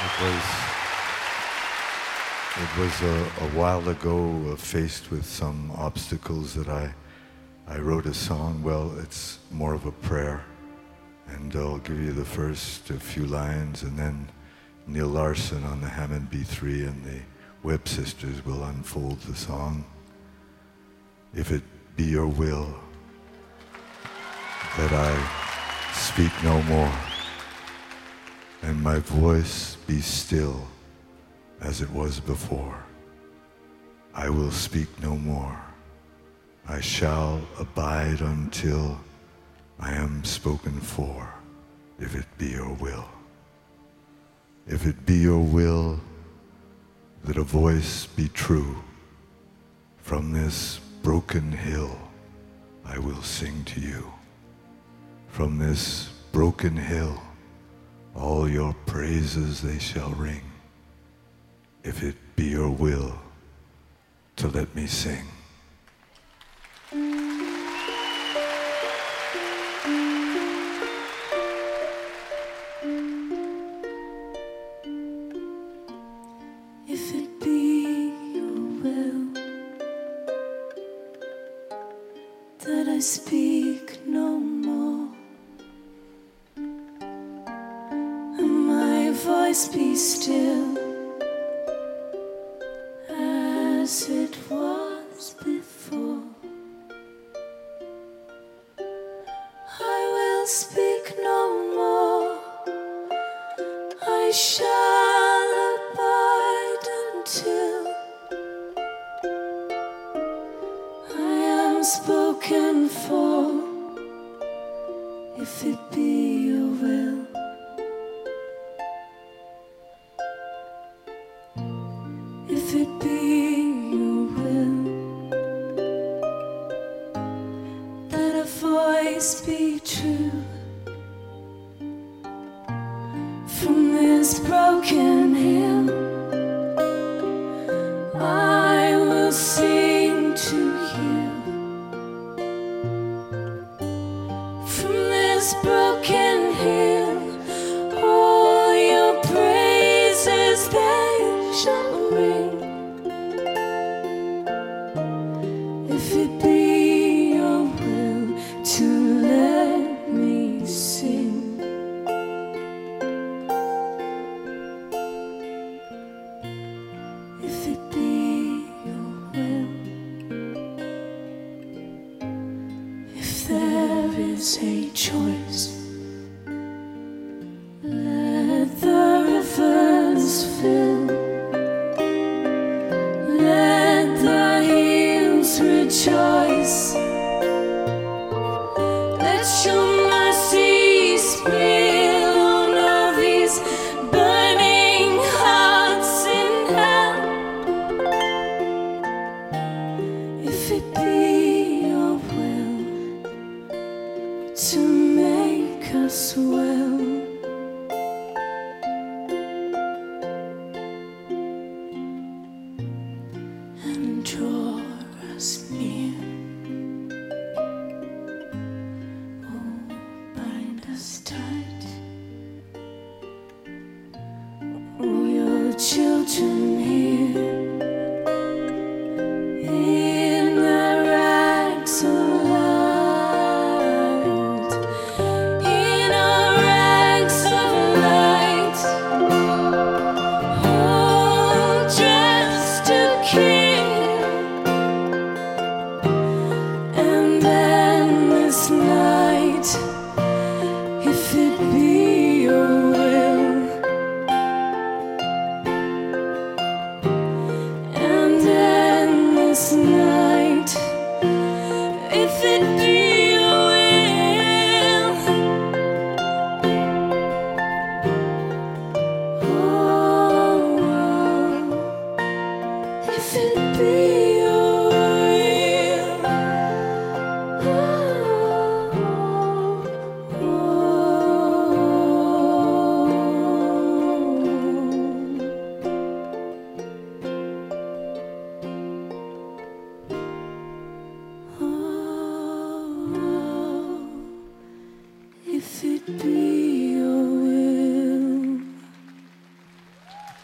It was a while ago, faced with some obstacles, that I wrote a song. Well, it's more of a prayer. And I'll give you the first few lines, and then Neil Larson on the Hammond B3 and the Webb Sisters will unfold the song. If it be your will that I speak no more, and my voice be still as it was before, I will speak no more. I shall abide until I am spoken for, if it be your will. If it be your will that a voice be true, from this broken hill I will sing to you. From this broken hill all your praises they shall ring, if it be your will to let me sing. If it be your will that I speak no more, and my voice be still as it was before, I will speak no more. I shall abide until I am spoken for, if it be your will. If it be your will that a voice be true, from this broken hill I will sing to you. From this broken hill all your praises they shall ring, if it be your will to let me sing.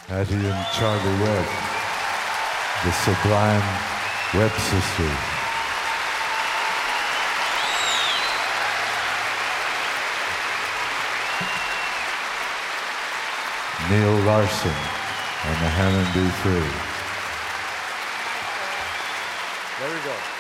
Hattie and Charlie Webb, the Sublime Webb Sisters. Neil Larson and the Hammond B3. There we go.